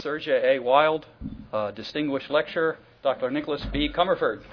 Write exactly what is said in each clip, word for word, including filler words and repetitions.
Sergia A. Wild, uh, distinguished lecturer, Doctor Nicholas B. Comerford.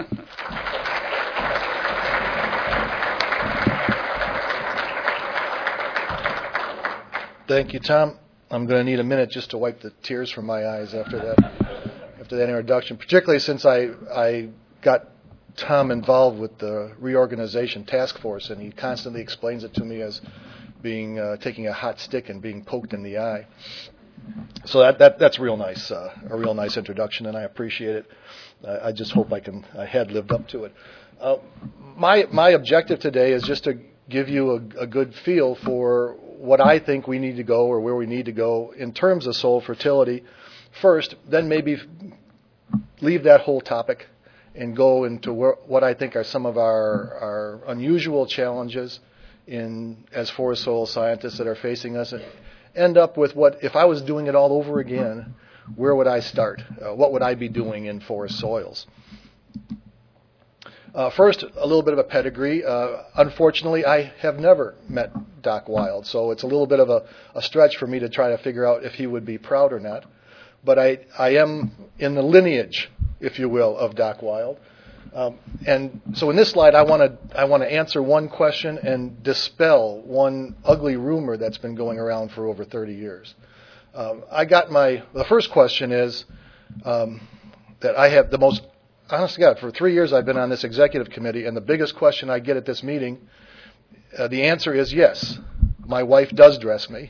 Thank you, Tom. I'm going to need a minute just to wipe the tears from my eyes after that, after that introduction, particularly since I, I got Tom involved with the reorganization task force, and he constantly explains it to me as being uh, taking a hot stick and being poked in the eye. So that, that that's real nice, uh, a real nice introduction, and I appreciate it. Uh, I just hope I can I had lived up to it. Uh, my my objective today is just to give you a, a good feel for what I think we need to go, or where we need to go in terms of soil fertility first, then maybe leave that whole topic and go into where, what I think are some of our, our unusual challenges in as forest soil scientists that are facing us, and end up with what, if I was doing it all over again, where would I start? Uh, what would I be doing in forest soils? Uh, first, a little bit of a pedigree. Uh, unfortunately, I have never met Doc Wild, so it's a little bit of a, a stretch for me to try to figure out if he would be proud or not. But I, I am in the lineage, if you will, of Doc Wild. Um, and so in this slide, I want to I want to answer one question and dispel one ugly rumor that's been going around for over thirty years. Um, I got my the first question is um, that I have the most. Honest to God, for three years I've been on this executive committee, and the biggest question I get at this meeting, uh, the answer is yes. My wife does dress me.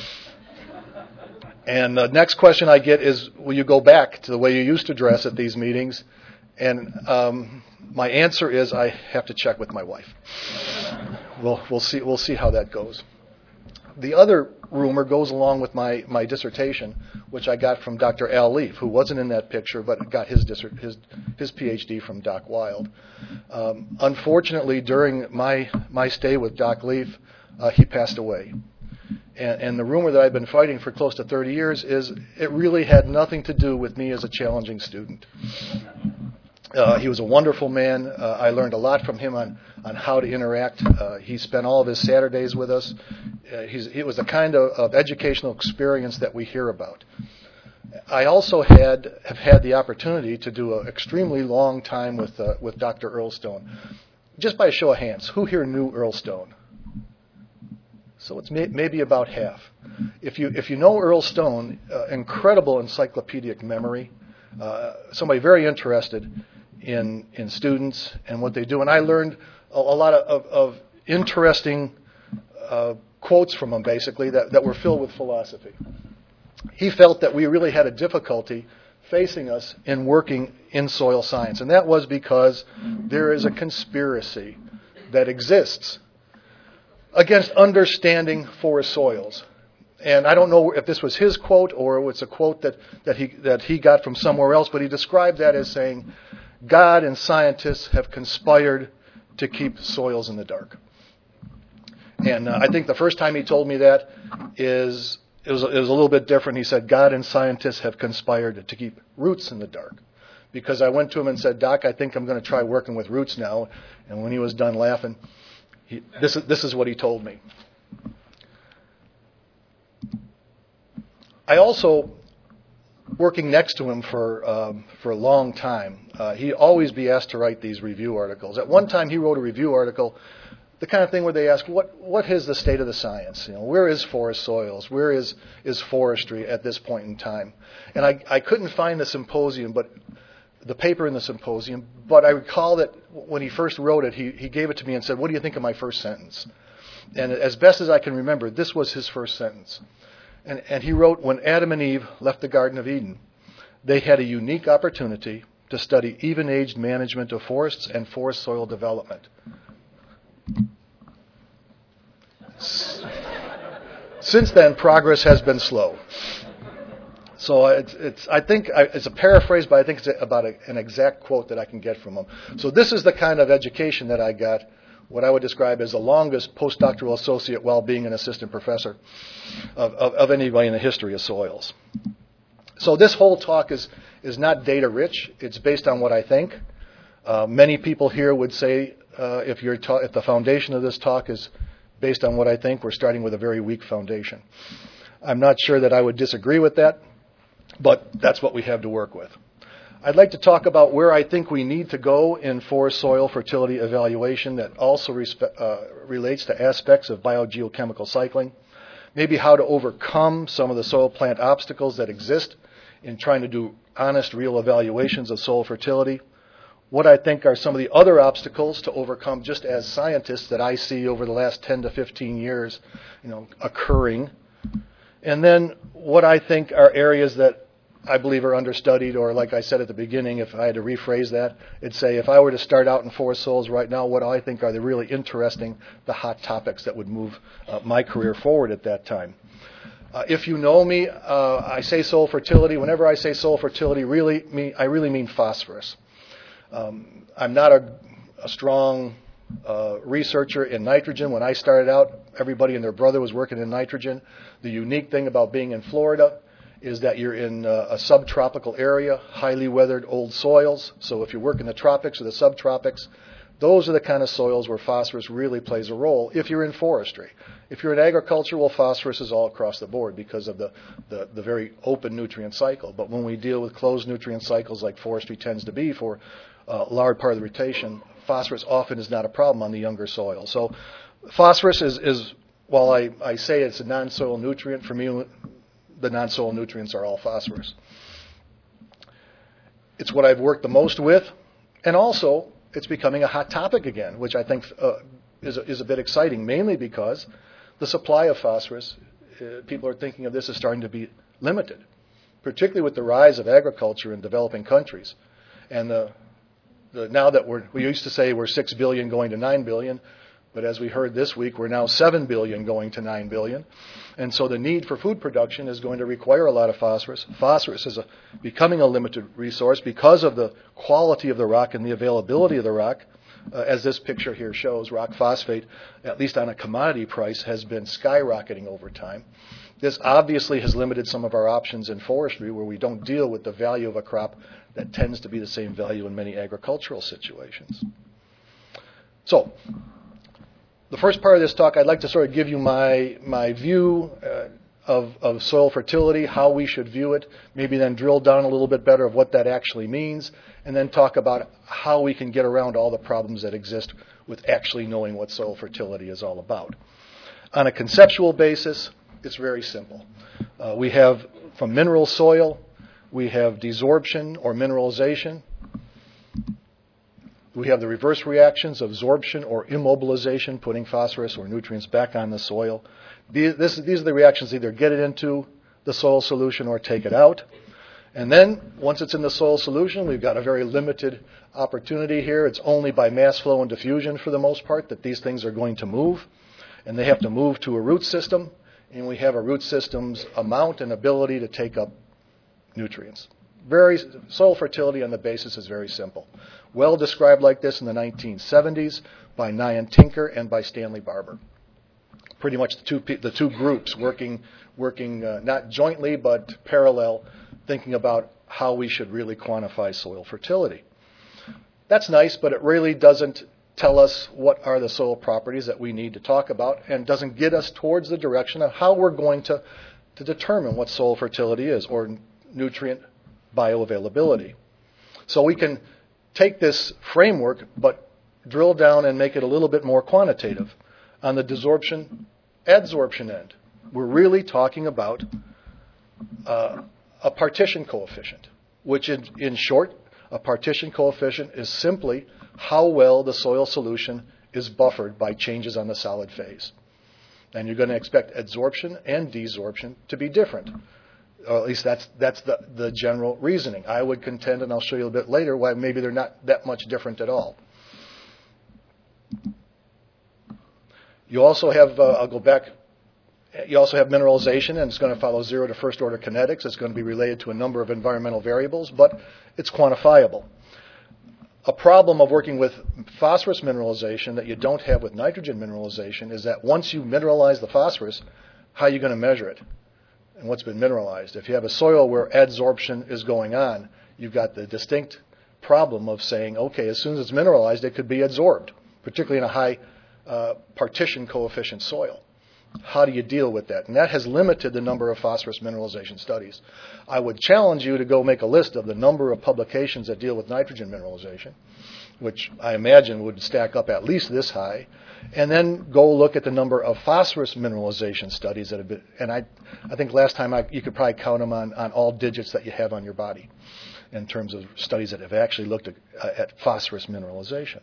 And the next question I get is, will you go back to the way you used to dress at these meetings? And um, my answer is, I have to check with my wife. We'll, we'll see. We'll see how that goes. The other rumor goes along with my, my dissertation, which I got from Doctor Al Leaf, who wasn't in that picture, but got his his his PhD from Doc Wild. Um, unfortunately, during my my stay with Doc Leaf, uh, he passed away. And, and the rumor that I've been fighting for close to thirty years is it really had nothing to do with me as a challenging student. Uh, he was a wonderful man. Uh, I learned a lot from him on, on how to interact. Uh, he spent all of his Saturdays with us. Uh, he's, it was the kind of, of educational experience that we hear about. I also had have had the opportunity to do an extremely long time with uh, with Doctor Earl Stone. Just by a show of hands, who here knew Earl Stone? So it's may, maybe about half. If you if you know Earl Stone, uh, incredible encyclopedic memory, uh, somebody very interested in in students and what they do. And I learned a, a lot of, of, of interesting uh, quotes from him, basically, that, that were filled with philosophy. He felt that we really had a difficulty facing us in working in soil science, and that was because there is a conspiracy that exists against understanding forest soils. And I don't know if this was his quote or it's a quote that, that he that he got from somewhere else, but he described that as saying, God and scientists have conspired to keep soils in the dark. And uh, I think the first time he told me that is it was, it was a little bit different. He said, God and scientists have conspired to keep roots in the dark. Because I went to him and said, Doc, I think I'm going to try working with roots now. And when he was done laughing, he, this is this is what he told me. I also, working next to him for um, for a long time, uh, he'd always be asked to write these review articles. At one time, he wrote a review article, the kind of thing where they ask, what what is the state of the science? You know, where is forest soils? Where is is forestry at this point in time? And I, I couldn't find the symposium, but the paper in the symposium. But I recall that when he first wrote it, he he gave it to me and said, "What do you think of my first sentence?" And as best as I can remember, this was his first sentence. And, and he wrote, when Adam and Eve left the Garden of Eden, they had a unique opportunity to study even-aged management of forests and forest soil development. Since then, progress has been slow. So it's, it's I think it's a paraphrase, but I think it's about a, an exact quote that I can get from him. So this is the kind of education that I got, what I would describe as the longest postdoctoral associate while being an assistant professor of, of, of anybody in the history of soils. So this whole talk is, is not data rich. It's based on what I think. Uh, many people here would say uh, if, you're ta- if the foundation of this talk is based on what I think, we're starting with a very weak foundation. I'm not sure that I would disagree with that. but that's what we have to work with. I'd like to talk about where I think we need to go in forest soil fertility evaluation that also respe- uh, relates to aspects of biogeochemical cycling, maybe how to overcome some of the soil plant obstacles that exist in trying to do honest, real evaluations of soil fertility, what I think are some of the other obstacles to overcome just as scientists that I see over the last ten to fifteen years, you know, occurring, and then what I think are areas that I believe are understudied, or like I said at the beginning, if I had to rephrase that, it'd say if I were to start out in forest soils right now, what I think are the really interesting, the hot topics that would move uh, my career forward at that time. Uh, if you know me, uh, I say soil fertility. Whenever I say soil fertility, really mean, I really mean phosphorus. Um, I'm not a, a strong uh, researcher in nitrogen. When I started out, everybody and their brother was working in nitrogen. The unique thing about being in Florida is that you're in uh, a subtropical area, highly weathered old soils. So if you work in the tropics or the subtropics, those are the kind of soils where phosphorus really plays a role if you're in forestry. If you're in agriculture, well, phosphorus is all across the board because of the, the, the very open nutrient cycle. But when we deal with closed nutrient cycles like forestry tends to be for a large part of the rotation, phosphorus often is not a problem on the younger soil. So phosphorus is, is while I, I say it's a non-soil nutrient, for me, the non-soil nutrients are all phosphorus. It's what I've worked the most with, and also it's becoming a hot topic again, which I think uh, is, a, is a bit exciting, mainly because the supply of phosphorus, uh, people are thinking of this as starting to be limited, particularly with the rise of agriculture in developing countries. And the, the, now that we're, we used to say we're six billion going to nine billion, but as we heard this week, we're now seven billion going to nine billion. And so the need for food production is going to require a lot of phosphorus. Phosphorus is a, becoming a limited resource because of the quality of the rock and the availability of the rock. Uh, as this picture here shows, rock phosphate, at least on a commodity price, has been skyrocketing over time. This obviously has limited some of our options in forestry where we don't deal with the value of a crop that tends to be the same value in many agricultural situations. So, the first part of this talk, I'd like to sort of give you my my view uh, of, of soil fertility, how we should view it, maybe then drill down a little bit better of what that actually means, and then talk about how we can get around all the problems that exist with actually knowing what soil fertility is all about. On a conceptual basis, it's very simple. Uh, we have, from mineral soil, we have desorption or mineralization. We have the reverse reactions of absorption or immobilization, putting phosphorus or nutrients back on the soil. These, this, these are the reactions, either get it into the soil solution or take it out. And then, once it's in the soil solution, we've got a very limited opportunity here. It's only by mass flow and diffusion, for the most part, that these things are going to move. And they have to move to a root system, and we have a root system's amount and ability to take up nutrients. Very, soil fertility on the basis is very simple. Well described like this in the nineteen seventies by Nyan Tinker and by Stanley Barber. Pretty much the two, the two groups working, working uh, not jointly but parallel, thinking about how we should really quantify soil fertility. That's nice, but it really doesn't tell us what are the soil properties that we need to talk about, and doesn't get us towards the direction of how we're going to, to determine what soil fertility is, or nutrient bioavailability. So we can take this framework but drill down and make it a little bit more quantitative. On the desorption, adsorption end, we're really talking about uh, a partition coefficient, which in, in short, a partition coefficient is simply how well the soil solution is buffered by changes on the solid phase. And you're going to expect adsorption and desorption to be different. Or at least that's that's the, the general reasoning. I would contend, and I'll show you a bit later, why maybe they're not that much different at all. You also have, uh, I'll go back, you also have mineralization, and it's going to follow zero to first order kinetics. It's going to be related to a number of environmental variables, but it's quantifiable. A problem of working with phosphorus mineralization that you don't have with nitrogen mineralization is that once you mineralize the phosphorus, how are you going to measure it? And what's been mineralized. If you have a soil where adsorption is going on, you've got the distinct problem of saying, okay, as soon as it's mineralized, it could be adsorbed, particularly in a high uh, partition coefficient soil. How do you deal with that? And that has limited the number of phosphorus mineralization studies. I would challenge you to go make a list of the number of publications that deal with nitrogen mineralization, which I imagine would stack up at least this high, and then go look at the number of phosphorus mineralization studies that have been, and I, I think last time I, you could probably count them on, on all digits that you have on your body in terms of studies that have actually looked at, uh, at phosphorus mineralization.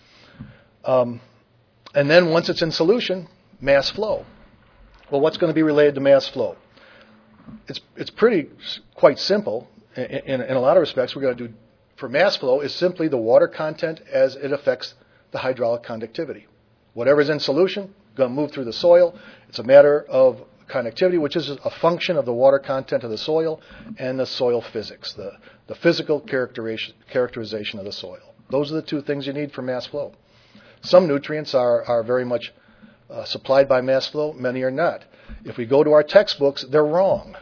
Um, and then once it's in solution, mass flow. Well, what's going to be related to mass flow? It's it's pretty quite simple in, in, in a lot of respects. We're going to do for mass flow is simply the water content as it affects the hydraulic conductivity. Whatever's in solution, going to move through the soil. It's a matter of conductivity, which is a function of the water content of the soil and the soil physics, the, the physical characterization, characterization of the soil. Those are the two things you need for mass flow. Some nutrients are, are very much uh, supplied by mass flow, many are not. If we go to our textbooks, they're wrong.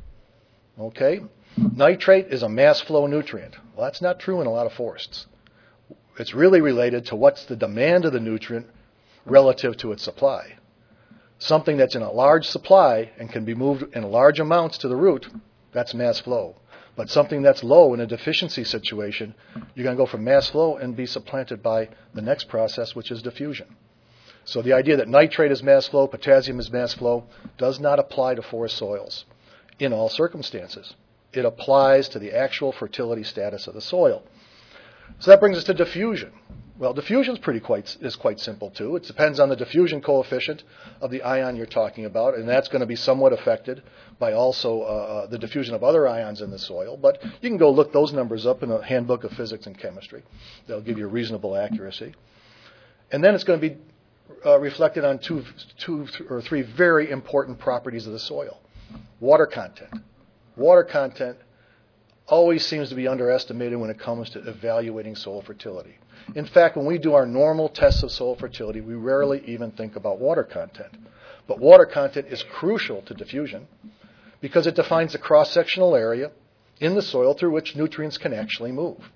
Okay? Nitrate is a mass flow nutrient. Well, that's not true in a lot of forests. It's really related to what's the demand of the nutrient relative to its supply. Something that's in a large supply and can be moved in large amounts to the root, that's mass flow. But something that's low in a deficiency situation, you're going to go from mass flow and be supplanted by the next process, which is diffusion. So the idea that nitrate is mass flow, potassium is mass flow, does not apply to forest soils in all circumstances. It applies to the actual fertility status of the soil. So that brings us to diffusion. Well, diffusion is pretty quite is quite simple too. It depends on the diffusion coefficient of the ion you're talking about, and that's going to be somewhat affected by also uh, the diffusion of other ions in the soil. But you can go look those numbers up in a handbook of physics and chemistry. They'll give you reasonable accuracy. And then it's going to be uh, reflected on two, two or three very important properties of the soil. Water content. Water content always seems to be underestimated when it comes to evaluating soil fertility. In fact, when we do our normal tests of soil fertility, we rarely even think about water content. But water content is crucial to diffusion because it defines the cross-sectional area in the soil through which nutrients can actually move.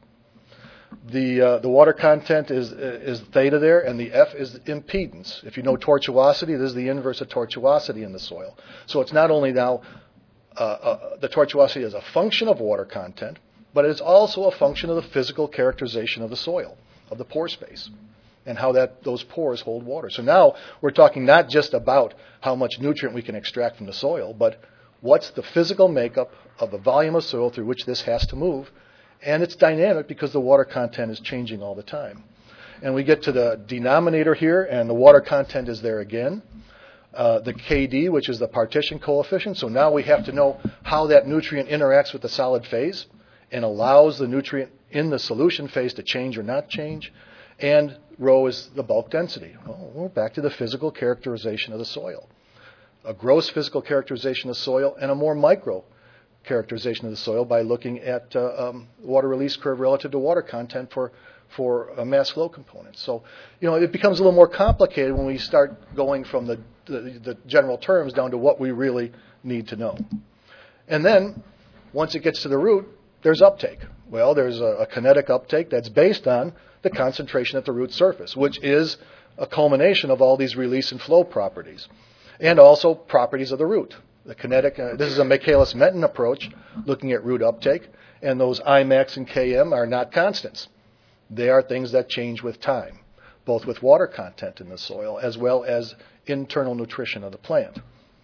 The, uh, the water content is, is theta there, and the F is impedance. If you know tortuosity, this is the inverse of tortuosity in the soil. So it's not only now uh, uh, the tortuosity is a function of water content, but it is also a function of the physical characterization of the soil, of the pore space, and how that those pores hold water. So now we're talking not just about how much nutrient we can extract from the soil, but what's the physical makeup of the volume of soil through which this has to move. And it's dynamic because the water content is changing all the time. And we get to the denominator here, and the water content is there again. Uh, the K D, which is the partition coefficient. So now we have to know how that nutrient interacts with the solid phase and allows the nutrient in the solution phase to change or not change. And rho is the bulk density. Well, we're back to the physical characterization of the soil. A gross physical characterization of soil and a more micro characterization of the soil by looking at uh, um, water release curve relative to water content for, for a mass flow component. So, you know, it becomes a little more complicated when we start going from the, the, the general terms down to what we really need to know. And then, once it gets to the root, there's uptake. Well, there's a, a kinetic uptake that's based on the concentration at the root surface, which is a culmination of all these release and flow properties, and also properties of the root. The kinetic, uh, this is a Michaelis-Menten approach, looking at root uptake, and those I max and K M are not constants. They are things that change with time, both with water content in the soil as well as internal nutrition of the plant.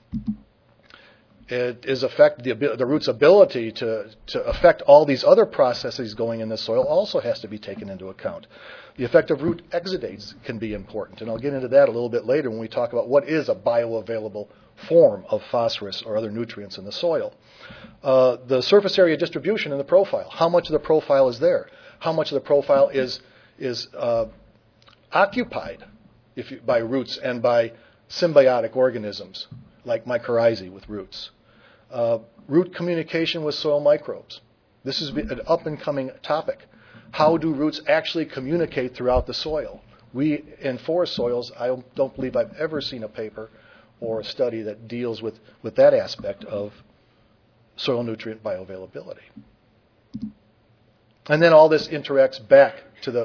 It is affect the, the root's ability to, to affect all these other processes going in the soil also has to be taken into account. The effect of root exudates can be important, and I'll get into that a little bit later when we talk about what is a bioavailable form of phosphorus or other nutrients in the soil. Uh, the surface area distribution in the profile. How much of the profile is there? How much of the profile is is uh, occupied if you, by roots and by symbiotic organisms like mycorrhizae with roots? Uh, root communication with soil microbes. This is an up-and-coming topic. How do roots actually communicate throughout the soil? We, in forest soils, I don't believe I've ever seen a paper or a study that deals with, with that aspect of soil nutrient bioavailability. And then all this interacts back to the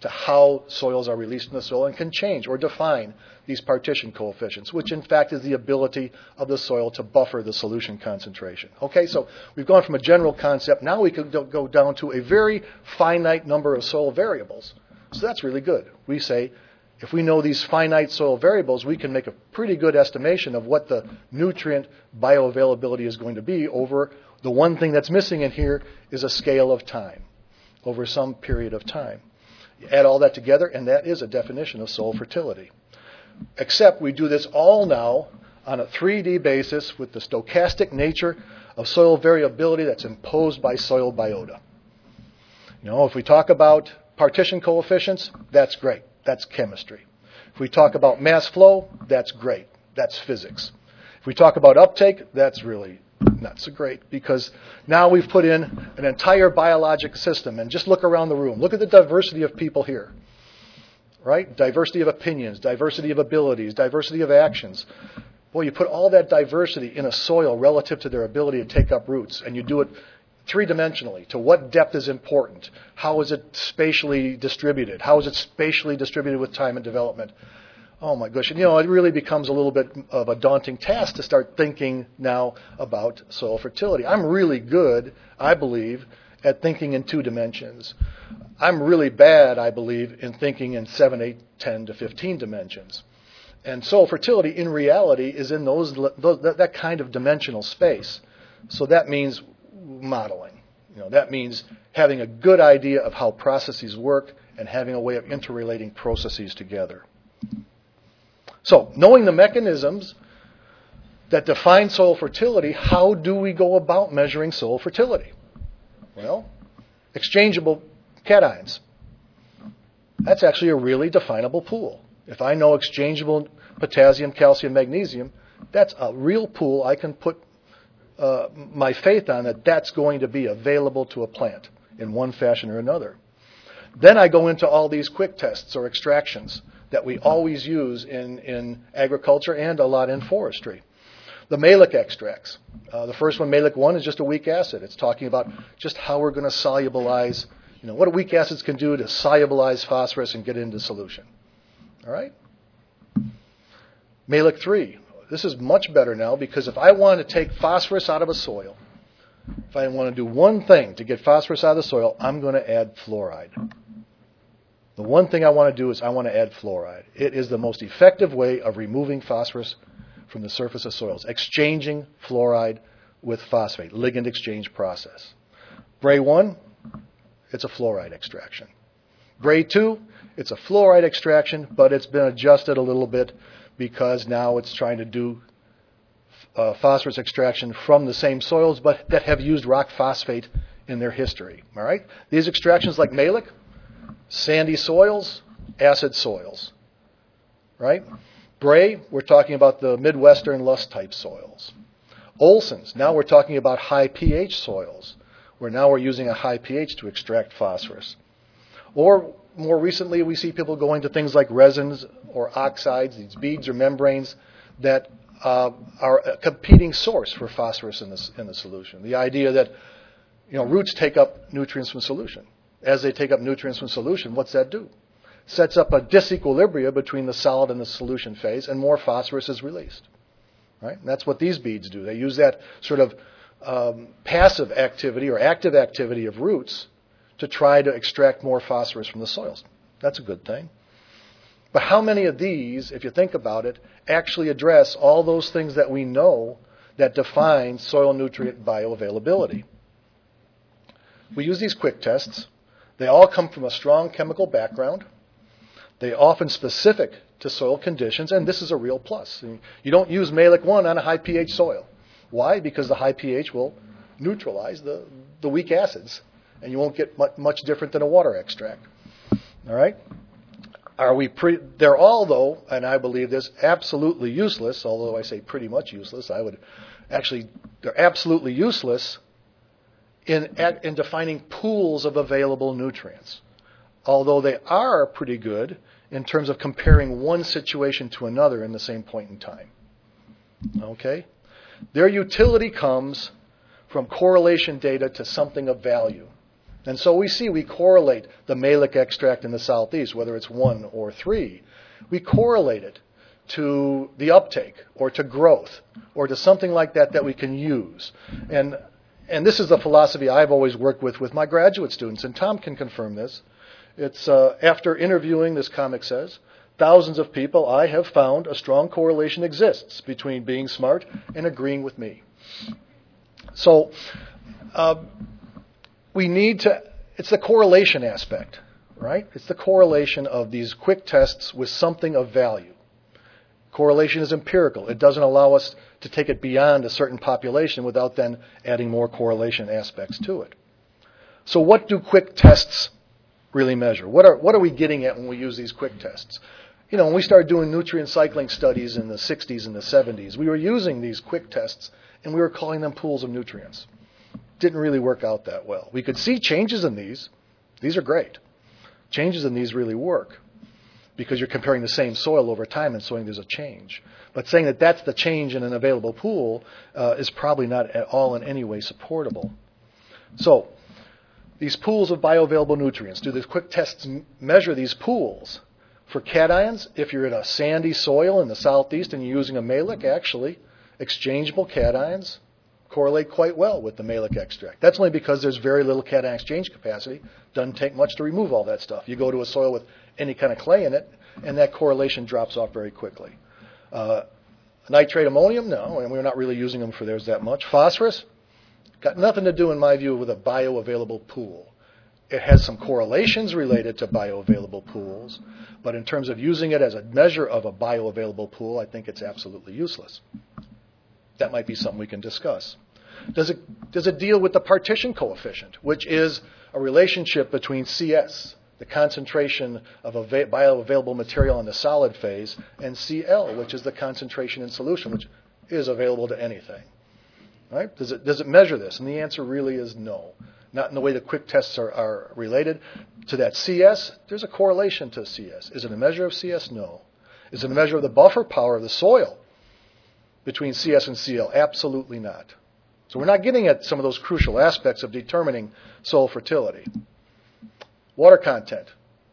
to how soils are released in the soil and can change or define these partition coefficients, which in fact is the ability of the soil to buffer the solution concentration. Okay, so we've gone from a general concept. Now we can go down to a very finite number of soil variables. So that's really good. We say, if we know these finite soil variables, we can make a pretty good estimation of what the nutrient bioavailability is going to be over the one thing that's missing in here is a scale of time, over some period of time. You add all that together, and that is a definition of soil fertility. Except we do this all now on a three D basis with the stochastic nature of soil variability that's imposed by soil biota. You know, if we talk about partition coefficients, that's great. That's chemistry. If we talk about mass flow, that's great. That's physics. If we talk about uptake, that's really not so great, because now we've put in an entire biologic system. And just look around the room. Look at the diversity of people here. Right? Diversity of opinions, diversity of abilities, diversity of actions. Well, you put all that diversity in a soil relative to their ability to take up roots, and you do it three-dimensionally. To what depth is important? How is it spatially distributed? How is it spatially distributed with time and development? Oh my gosh, and you know, it really becomes a little bit of a daunting task to start thinking now about soil fertility. I'm really good, I believe, at thinking in two dimensions. I'm really bad, I believe, in thinking in seven, eight, ten to fifteen dimensions. And soil fertility, in reality, is in those, those that kind of dimensional space. So that means modeling. You know, that means having a good idea of how processes work and having a way of interrelating processes together. So, knowing the mechanisms that define soil fertility, how do we go about measuring soil fertility? Well, exchangeable cations. That's actually a really definable pool. If I know exchangeable potassium, calcium, magnesium, that's a real pool I can put uh, my faith on that that's going to be available to a plant in one fashion or another. Then I go into all these quick tests or extractions that we always use in, in agriculture and a lot in forestry. The Mehlich extracts. Uh, the first one, Mehlich one, is just a weak acid. It's talking about just how we're going to solubilize, you know, what weak acids can do to solubilize phosphorus and get into solution. All right? Mehlich three. This is much better now, because if I want to take phosphorus out of a soil, if I want to do one thing to get phosphorus out of the soil, I'm going to add fluoride. The one thing I want to do is I want to add fluoride. It is the most effective way of removing phosphorus from the surface of soils, exchanging fluoride with phosphate, ligand exchange process. Bray one, it's a fluoride extraction. Bray two, it's a fluoride extraction, but it's been adjusted a little bit because now it's trying to do uh, phosphorus extraction from the same soils, but that have used rock phosphate in their history. All right? These extractions, like Mehlich, sandy soils, acid soils. Right? Bray, we're talking about the Midwestern Lust-type soils. Olson's, now we're talking about high pH soils, where now we're using a high pH to extract phosphorus. Or more recently, we see people going to things like resins or oxides, these beads or membranes that uh, are a competing source for phosphorus in the, in the solution. The idea that, you know, roots take up nutrients from solution. As they take up nutrients from solution, what's that do? Sets up a disequilibrium between the solid and the solution phase, and more phosphorus is released. Right? And that's what these beads do. They use that sort of um, passive activity or active activity of roots to try to extract more phosphorus from the soils. That's a good thing. But how many of these, if you think about it, actually address all those things that we know that define soil nutrient bioavailability? We use these quick tests. They all come from a strong chemical background. They're often specific to soil conditions, and this is a real plus. You don't use Mehlich one on a high pH soil. Why? Because the high pH will neutralize the, the weak acids, and you won't get much, much different than a water extract. All right? Are we pre- they're all, though, and I believe this, absolutely useless, although I say pretty much useless. I would actually, they're absolutely useless in, in defining pools of available nutrients, although they are pretty good in terms of comparing one situation to another in the same point in time. Okay? Their utility comes from correlation data to something of value. And so we see we correlate the malic extract in the southeast, whether it's one or three. We correlate it to the uptake or to growth or to something like that that we can use. And and this is the philosophy I've always worked with with my graduate students, and Tom can confirm this. It's uh, after interviewing, this comic says, thousands of people, I have found a strong correlation exists between being smart and agreeing with me. So uh, we need to, it's the correlation aspect, right? It's the correlation of these quick tests with something of value. Correlation is empirical. It doesn't allow us to take it beyond a certain population without then adding more correlation aspects to it. So what do quick tests really measure? What are, what are we getting at when we use these quick tests? You know, when we started doing nutrient cycling studies in the sixties and the seventies, we were using these quick tests and we were calling them pools of nutrients. Didn't really work out that well. We could see changes in these. These are great. Changes in these really work because you're comparing the same soil over time and showing there's a change. But saying that that's the change in an available pool uh, is probably not at all in any way supportable. So these pools of bioavailable nutrients, do the quick tests m- measure these pools? For cations, if you're in a sandy soil in the southeast and you're using a malic, actually, exchangeable cations correlate quite well with the malic extract. That's only because there's very little cation exchange capacity. Doesn't take much to remove all that stuff. You go to a soil with any kind of clay in it, and that correlation drops off very quickly. Uh, nitrate ammonium, no, and we're not really using them for theirs that much. Phosphorus, got nothing to do, in my view, with a bioavailable pool. It has some correlations related to bioavailable pools, but in terms of using it as a measure of a bioavailable pool, I think it's absolutely useless. That might be something we can discuss. Does it, does it deal with the partition coefficient, which is a relationship between C S, the concentration of a bioavailable material in the solid phase, and C L, which is the concentration in solution, which is available to anything? Right? Does it, does it measure this? And the answer really is no. Not in the way the quick tests are, are related. To that C S, there's a correlation to C S. Is it a measure of C S? No. Is it a measure of the buffer power of the soil between C S and C L? Absolutely not. So we're not getting at some of those crucial aspects of determining soil fertility. Water content.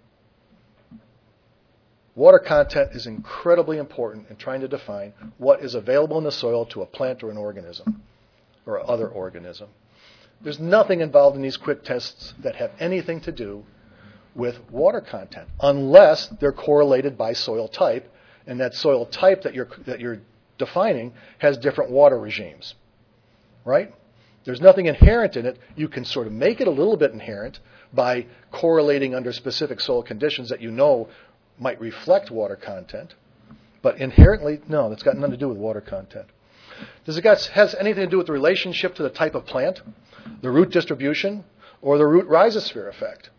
Water content is incredibly important in trying to define what is available in the soil to a plant or an organism or other organism. There's nothing involved in these quick tests that have anything to do with water content, unless they're correlated by soil type, and that soil type that you're that you're defining has different water regimes, right? There's nothing inherent in it. You can sort of make it a little bit inherent by correlating under specific soil conditions that you know might reflect water content, but inherently, no, that's got nothing to do with water content. Does it got, has anything to do with the relationship to the type of plant, the root distribution, or the root rhizosphere effect?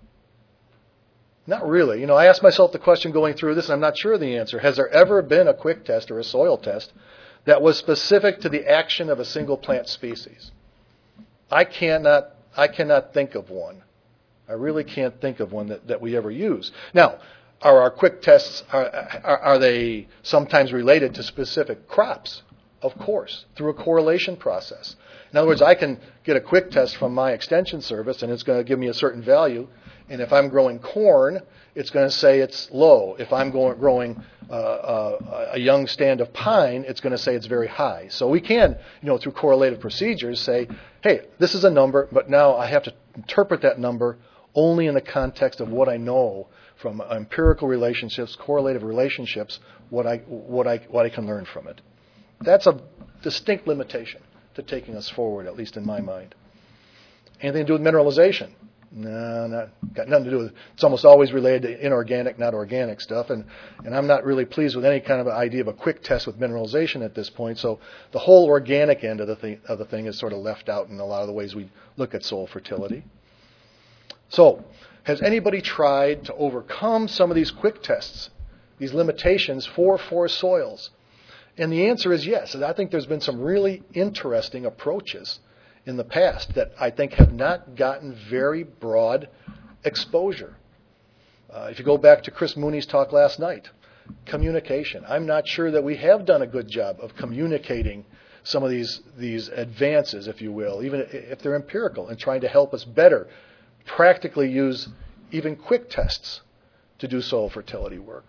Not really. You know, I asked myself the question going through this, and I'm not sure of the answer. Has there ever been a quick test or a soil test that was specific to the action of a single plant species? I cannot, I cannot think of one. I really can't think of one that, that we ever use. Now, are our quick tests, are, are, are they sometimes related to specific crops? Of course, through a correlation process. In other words, I can get a quick test from my extension service, and it's going to give me a certain value. And if I'm growing corn, it's going to say it's low. If I'm going, growing uh, uh, a young stand of pine, it's going to say it's very high. So we can, you know, through correlative procedures say, hey, this is a number, but now I have to interpret that number only in the context of what I know from empirical relationships, correlative relationships, what I, what I, what I can learn from it. That's a distinct limitation to taking us forward, at least in my mind. Anything to do with mineralization? No, not got nothing to do with it. It's almost always related to inorganic, not organic stuff, and, and I'm not really pleased with any kind of idea of a quick test with mineralization at this point. So the whole organic end of the thing, of the thing is sort of left out in a lot of the ways we look at soil fertility. So, has anybody tried to overcome some of these quick tests, these limitations for forest soils? And the answer is yes. And I think there's been some really interesting approaches in the past that I think have not gotten very broad exposure. Uh, if you go back to Chris Mooney's talk last night, communication. I'm not sure that we have done a good job of communicating some of these, these advances, if you will, even if they're empirical, and trying to help us better practically use even quick tests to do soil fertility work.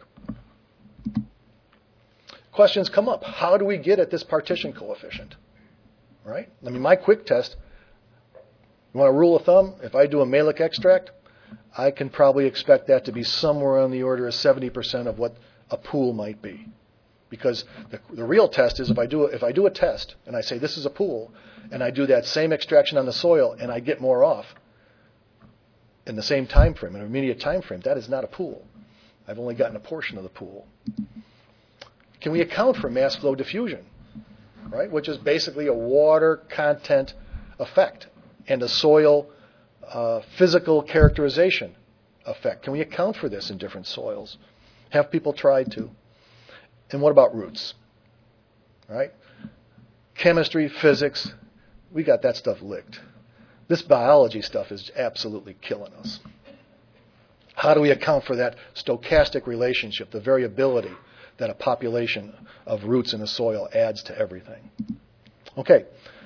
Questions come up. How do we get at this partition coefficient? Right? I mean, my quick test, you want a rule of thumb? If I do a malic extract, I can probably expect that to be somewhere on the order of seventy percent of what a pool might be. Because the, the real test is if I do a, if I do a test and I say this is a pool, and I do that same extraction on the soil and I get more off in the same time frame, in an immediate time frame, that is not a pool. I've only gotten a portion of the pool. Can we account for mass flow diffusion, right? Which is basically a water content effect and a soil uh, physical characterization effect. Can we account for this in different soils? Have people tried to? And what about roots? Right? Chemistry, physics, we got that stuff licked. This biology stuff is absolutely killing us. How do we account for that stochastic relationship, the variability that a population of roots in a soil adds to everything? Okay.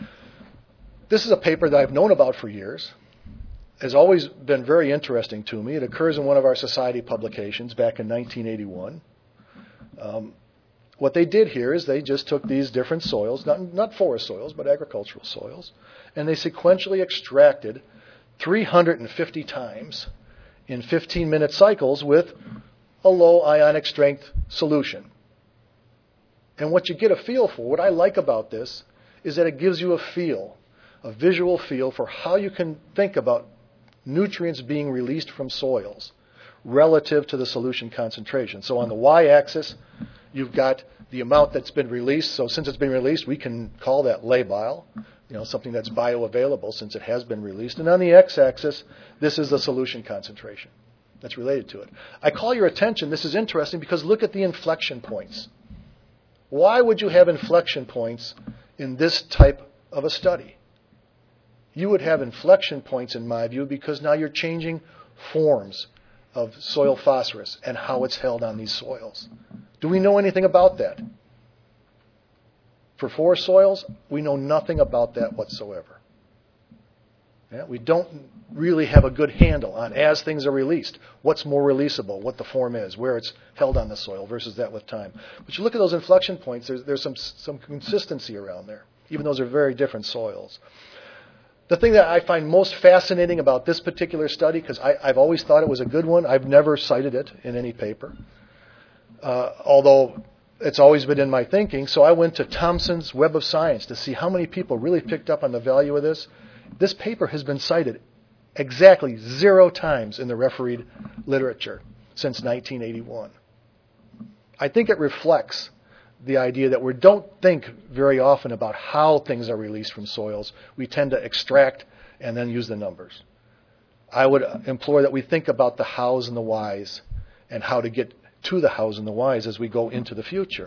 This is a paper that I've known about for years. Has always been very interesting to me. It occurs in one of our society publications back in nineteen eighty-one. Um, what they did here is they just took these different soils, not, not forest soils, but agricultural soils, and they sequentially extracted three hundred fifty times in fifteen-minute cycles with a low ionic strength solution. And what you get a feel for, what I like about this, is that it gives you a feel, a visual feel for how you can think about nutrients being released from soils relative to the solution concentration. So on the y-axis, you've got the amount that's been released. So since it's been released, we can call that labile, you know, something that's bioavailable since it has been released. And on the x-axis, this is the solution concentration that's related to it. I call your attention, this is interesting because look at the inflection points. Why would you have inflection points in this type of a study? You would have inflection points, in my view, because now you're changing forms of soil phosphorus and how it's held on these soils. Do we know anything about that? For forest soils, we know nothing about that whatsoever. Yeah, we don't really have a good handle on, as things are released, what's more releasable, what the form is, where it's held on the soil versus that with time. But you look at those inflection points, there's, there's some, some consistency around there, even though those are very different soils. The thing that I find most fascinating about this particular study, because I've always thought it was a good one, I've never cited it in any paper, uh, although it's always been in my thinking. So I went to Thomson's Web of Science to see how many people really picked up on the value of this. This paper has been cited exactly zero times in the refereed literature since nineteen eighty-one. I think it reflects the idea that we don't think very often about how things are released from soils. We tend to extract and then use the numbers. I would implore that we think about the hows and the whys and how to get to the hows and the whys as we go into the future.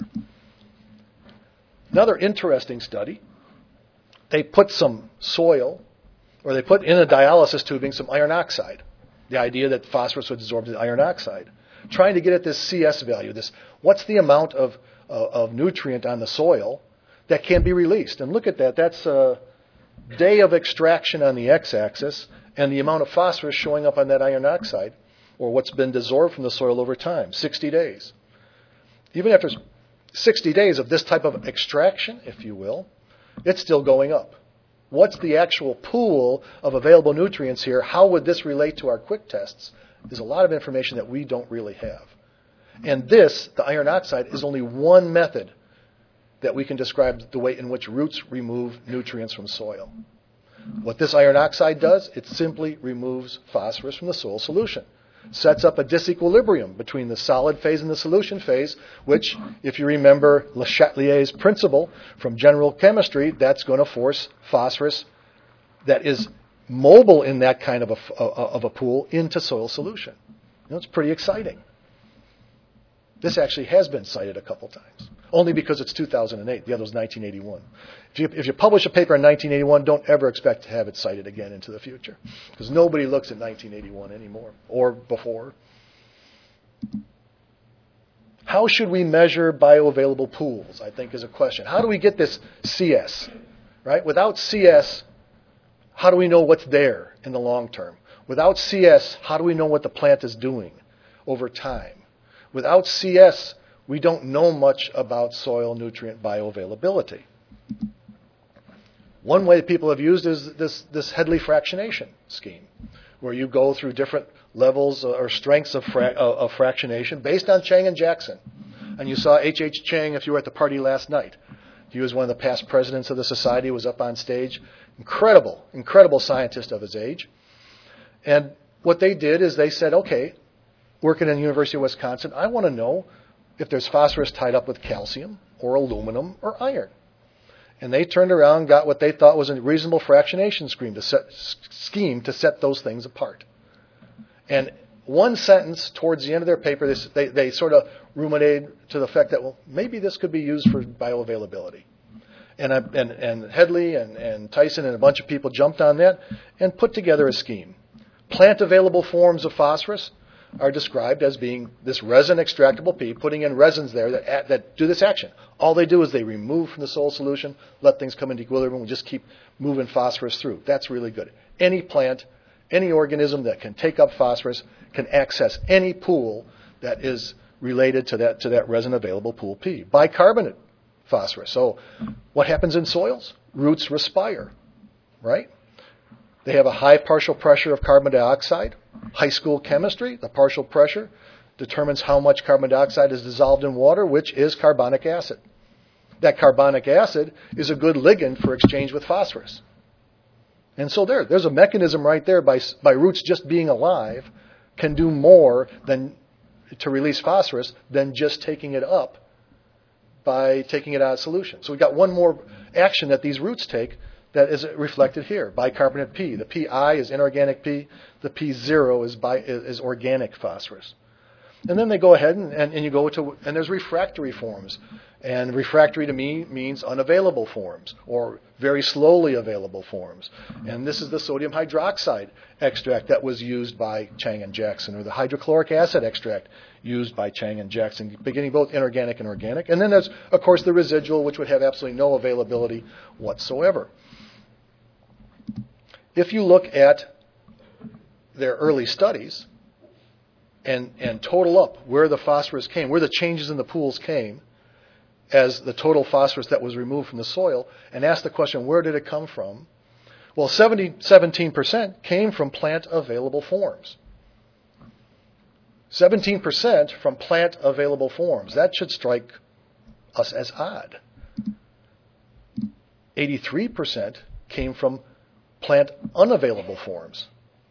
Another interesting study, they put some soil, or they put in a dialysis tubing some iron oxide. The idea that phosphorus would absorb the iron oxide. Trying to get at this C S value, this what's the amount of, uh, of nutrient on the soil that can be released. And look at that, that's a day of extraction on the x-axis and the amount of phosphorus showing up on that iron oxide, or what's been desorbed from the soil over time, sixty days. Even after sixty days of this type of extraction, if you will, it's still going up. What's the actual pool of available nutrients here? How would this relate to our quick tests? There's a lot of information that we don't really have. And this, the iron oxide, is only one method that we can describe the way in which roots remove nutrients from soil. What this iron oxide does, it simply removes phosphorus from the soil solution. Sets up a disequilibrium between the solid phase and the solution phase, which, if you remember Le Chatelier's principle from general chemistry, that's going to force phosphorus that is mobile in that kind of a, of a pool into soil solution. You know, it's pretty exciting. This actually has been cited a couple times, only because it's two thousand eight. The other was nineteen eighty-one. If you, if you publish a paper in nineteen eighty-one, don't ever expect to have it cited again into the future, because nobody looks at nineteen eighty-one anymore, or before. How should we measure bioavailable pools, I think, is a question. How do we get this C S? Right? Without C S, how do we know what's there in the long term? Without C S, how do we know what the plant is doing over time? Without C S, we don't know much about soil nutrient bioavailability. One way people have used is this, this Headley fractionation scheme, where you go through different levels or strengths of, fra- of fractionation based on Chang and Jackson. And you saw H H. Chang, if you were at the party last night. He was one of the past presidents of the society, was up on stage. Incredible, incredible scientist of his age. And what they did is they said, okay, working in the University of Wisconsin, I want to know if there's phosphorus tied up with calcium or aluminum or iron. And they turned around and got what they thought was a reasonable fractionation scheme to set, scheme to set those things apart. And one sentence towards the end of their paper, they, they, they sort of ruminated to the fact that, well, maybe this could be used for bioavailability. And, I, and, and Headley and, and Tyson and a bunch of people jumped on that and put together a scheme. Plant-available forms of phosphorus are described as being this resin extractable P, putting in resins there that, that do this action. All they do is they remove from the soil solution, let things come into equilibrium, and just keep moving phosphorus through. That's really good. Any plant, any organism that can take up phosphorus can access any pool that is related to that, to that resin-available pool P. Bicarbonate phosphorus. So what happens in soils? Roots respire, right? They have a high partial pressure of carbon dioxide. High school chemistry, the partial pressure determines how much carbon dioxide is dissolved in water, which is carbonic acid. That carbonic acid is a good ligand for exchange with phosphorus. And so there, there's a mechanism right there by, by roots just being alive can do more than to release phosphorus than just taking it up by taking it out of solution. So we've got one more action that these roots take that is reflected here. Bicarbonate P. The P I is inorganic P. The P zero is, bi, is organic phosphorus. And then they go ahead and, and, and you go to, and there's refractory forms. And refractory to me means unavailable forms or very slowly available forms. And this is the sodium hydroxide extract that was used by Chang and Jackson, or the hydrochloric acid extract used by Chang and Jackson, beginning both inorganic and organic. And then there's, of course, the residual, which would have absolutely no availability whatsoever. If you look at their early studies and, and total up where the phosphorus came, where the changes in the pools came, as the total phosphorus that was removed from the soil, and ask the question, where did it come from? Well, seventy, seventeen percent came from plant-available forms. seventeen percent from plant-available forms. That should strike us as odd. eighty-three percent came from plant-unavailable forms.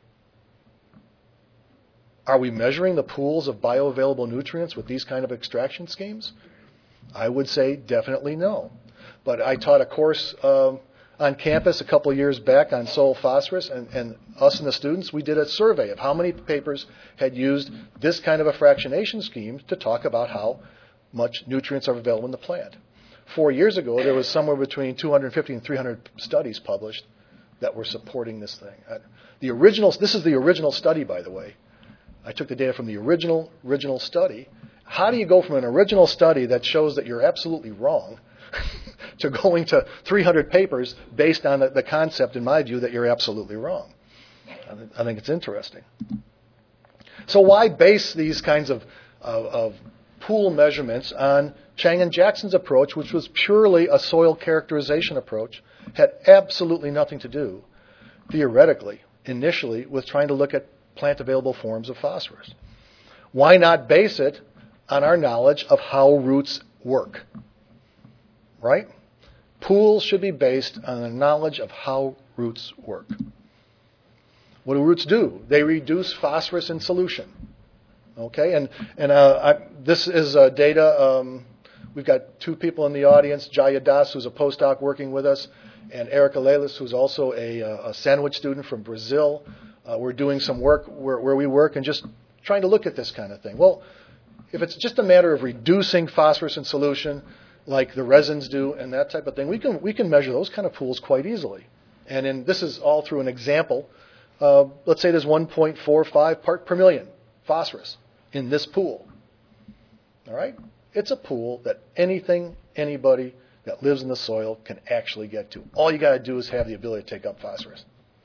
Are we measuring the pools of bioavailable nutrients with these kind of extraction schemes? I would say definitely no. But I taught a course um, on campus a couple of years back on soil phosphorus, and, and us and the students, we did a survey of how many papers had used this kind of a fractionation scheme to talk about how much nutrients are available in the plant. Four years ago, there was somewhere between two hundred fifty and three hundred studies published that were supporting this thing. Uh, the original, this is the original study, by the way. I took the data from the original, original study. How do you go from an original study that shows that you're absolutely wrong to going to three hundred papers based on the, the concept, in my view, that you're absolutely wrong? I, th- I think it's interesting. So why base these kinds of, of, of pool measurements on Chang and Jackson's approach, which was purely a soil characterization approach, had absolutely nothing to do, theoretically, initially, with trying to look at plant-available forms of phosphorus? Why not base it on our knowledge of how roots work? Right? Pools should be based on the knowledge of how roots work. What do roots do? They reduce phosphorus in solution. Okay, and and uh, I, this is uh, data. Um, we've got two people in the audience: Jaya Das, who's a postdoc working with us, and Erica Lelis, who's also a, a sandwich student from Brazil. Uh, we're doing some work where, where we work and just trying to look at this kind of thing. Well, if it's just a matter of reducing phosphorus in solution, like the resins do and that type of thing, we can we can measure those kind of pools quite easily. And in, this is all through an example. Uh, let's say there's one point four five part per million phosphorus in this pool. All right? It's a pool that anything, anybody that lives in the soil can actually get to. All you got to do is have the ability to take up phosphorus.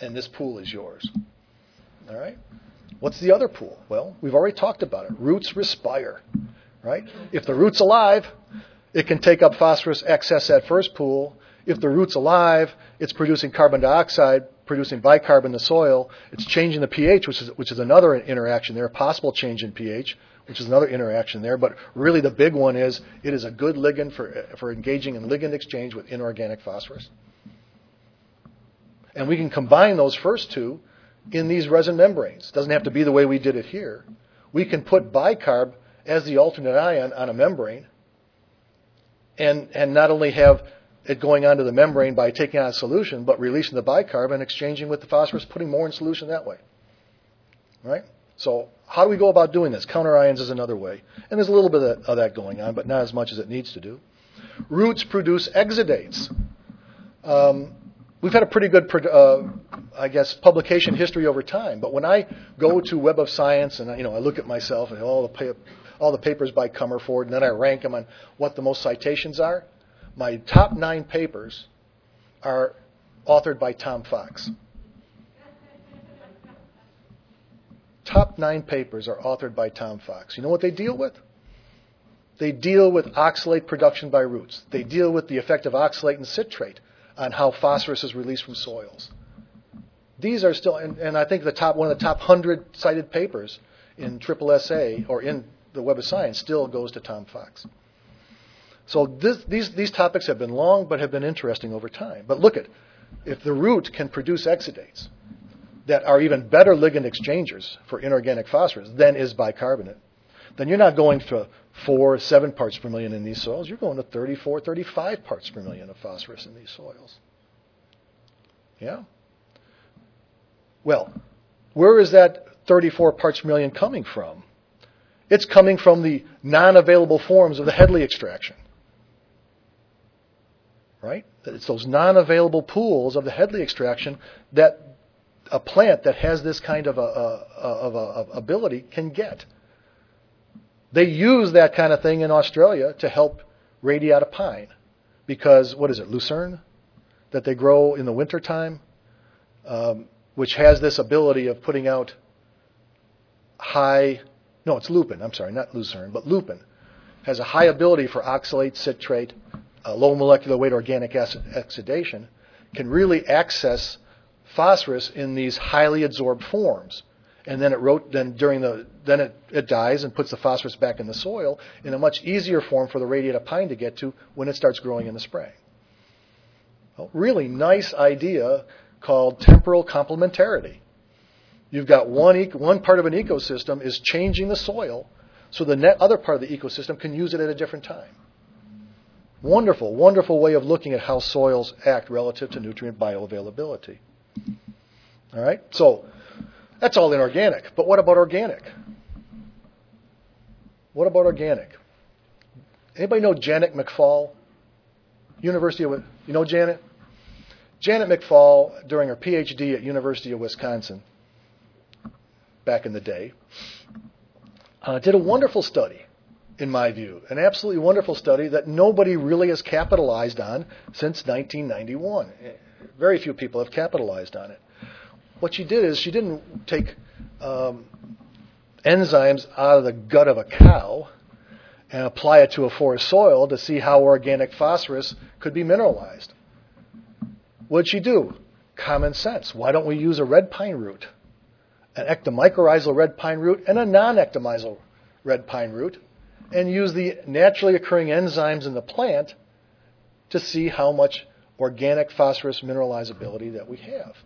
and this pool is yours. All right? What's the other pool? Well, we've already talked about it. Roots respire, right? If the root's alive, it can take up phosphorus excess at first pool. If the root's alive, it's producing carbon dioxide, producing bicarb in the soil. It's changing the pH, which is which is another interaction there, a possible change in pH, which is another interaction there. But really the big one is it is a good ligand for, for engaging in ligand exchange with inorganic phosphorus. And we can combine those first two in these resin membranes. It doesn't have to be the way we did it here. We can put bicarb as the alternate ion on a membrane and, and not only have it going onto the membrane by taking out a solution, but releasing the bicarb and exchanging with the phosphorus, putting more in solution that way. Right? So how do we go about doing this? Counter ions is another way. And there's a little bit of, of that going on, but not as much as it needs to do. Roots produce exudates. Um, we've had a pretty good, uh, I guess, publication history over time. But when I go to Web of Science and you know I look at myself and all the pa- all the papers by Comerford, and then I rank them on what the most citations are, my top nine papers are authored by Tom Fox. Top nine papers are authored by Tom Fox. You know what they deal with? They deal with oxalate production by roots. They deal with the effect of oxalate and citrate on how phosphorus is released from soils. These are still, and, and I think the top one of the top one hundred cited papers in Triple S A or in the Web of Science still goes to Tom Fox. So this, these, these topics have been long but have been interesting over time. But look at, if the root can produce exudates that are even better ligand exchangers for inorganic phosphorus than is bicarbonate, then you're not going to four, seven parts per million in these soils. You're going to thirty-four, thirty-five parts per million of phosphorus in these soils. Yeah? Well, where is that thirty-four parts per million coming from? It's coming from the non-available forms of the Headley extraction. Right? It's those non-available pools of the Headley extraction that a plant that has this kind of a, a, of a, of ability can get. They use that kind of thing in Australia to help radiata pine because, what is it, lucerne that they grow in the wintertime, um, which has this ability of putting out high, no, it's lupin, I'm sorry, not lucerne, but lupin, has a high ability for oxalate, citrate, uh, low molecular weight organic acid exudation, can really access phosphorus in these highly adsorbed forms. And then it wrote, then during the, then it, it dies and puts the phosphorus back in the soil in a much easier form for the radiata pine to get to when it starts growing in the spring. Well, really nice idea called temporal complementarity. You've got one, e- one part of an ecosystem is changing the soil so the net other part of the ecosystem can use it at a different time. Wonderful, wonderful way of looking at how soils act relative to nutrient bioavailability. All right, so that's all inorganic. But what about organic? What about organic? Anybody know Janet McFall? University of, you know Janet? Janet McFall, during her P H D at University of Wisconsin, back in the day, uh, did a wonderful study, in my view, an absolutely wonderful study that nobody really has capitalized on since nineteen ninety-one. Very few people have capitalized on it. What she did is she didn't take um, enzymes out of the gut of a cow and apply it to a forest soil to see how organic phosphorus could be mineralized. What did she do? Common sense. Why don't we use a red pine root, an ectomycorrhizal red pine root and a non-ectomycorrhizal red pine root, and use the naturally occurring enzymes in the plant to see how much organic phosphorus mineralizability that we have.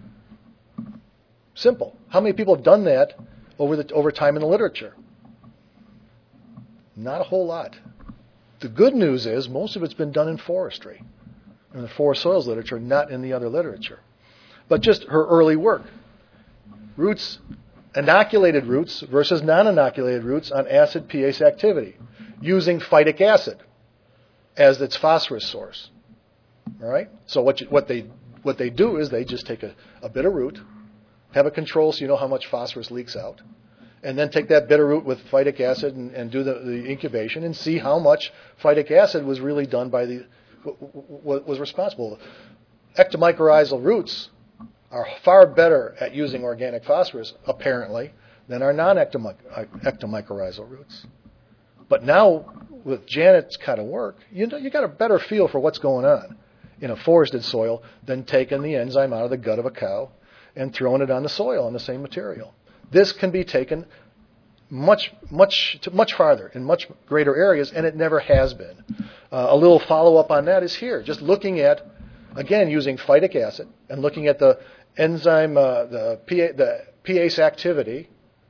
Simple. How many people have done that over the over time in the literature? Not a whole lot. The good news is most of it's been done in forestry, in the forest soils literature, not in the other literature. But just her early work. Roots, inoculated roots versus non-inoculated roots on acid pH activity, using phytic acid as its phosphorus source. All right. So what you, what they what they do is they just take a, a bit of root, have a control so you know how much phosphorus leaks out, and then take that bit of root with phytic acid and, and do the, the incubation and see how much phytic acid was really done by the was responsible. Ectomycorrhizal roots are far better at using organic phosphorus, apparently, than our non-ectomycorrhizal roots. But now, with Janet's kind of work, you know, you got a better feel for what's going on in a forested soil than taking the enzyme out of the gut of a cow and throwing it on the soil on the same material. This can be taken much, much, to much farther in much greater areas, and it never has been. Uh, a little follow-up on that is here, just looking at, again, using phytic acid and looking at the enzyme, uh, the, P A, the P A C E activity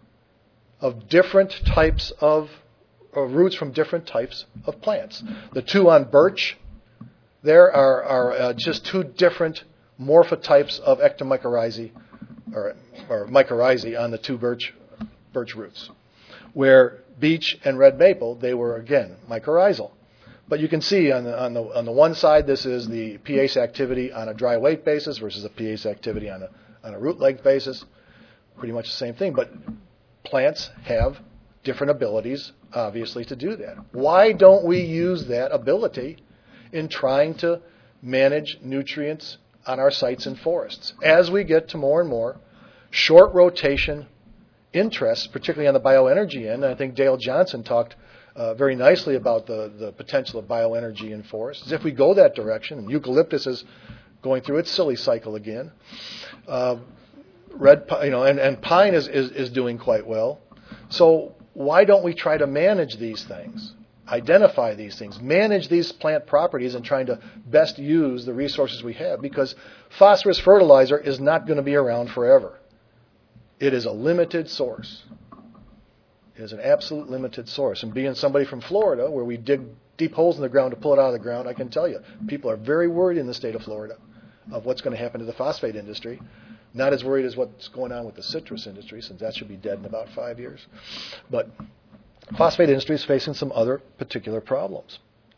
of different types of uh, roots from different types of plants. The two on birch there are, are uh, just two different morphotypes of ectomycorrhizae, or, or mycorrhizae on the two birch, birch roots. Where beech and red maple, they were, again, mycorrhizal. But you can see on the, on the, on the one side, this is the P A C E activity on a dry weight basis versus the P A C E activity on a, on a root length basis. Pretty much the same thing. But plants have different abilities, obviously, to do that. Why don't we use that ability in trying to manage nutrients on our sites and forests? As we get to more and more short rotation interests, particularly on the bioenergy end, I think Dale Johnson talked uh, very nicely about the, the potential of bioenergy in forests. If we go that direction, and eucalyptus is going through its silly cycle again, uh, red, you know, and, and pine is, is, is doing quite well. So why don't we try to manage these things, identify these things, manage these plant properties, and trying to best use the resources we have? Because phosphorus fertilizer is not going to be around forever. It is a limited source. It is an absolute limited source. And being somebody from Florida, where we dig deep holes in the ground to pull it out of the ground, I can tell you, people are very worried in the state of Florida of what's going to happen to the phosphate industry. Not as worried as what's going on with the citrus industry, since that should be dead in about five years. But phosphate industry is facing some other particular problems.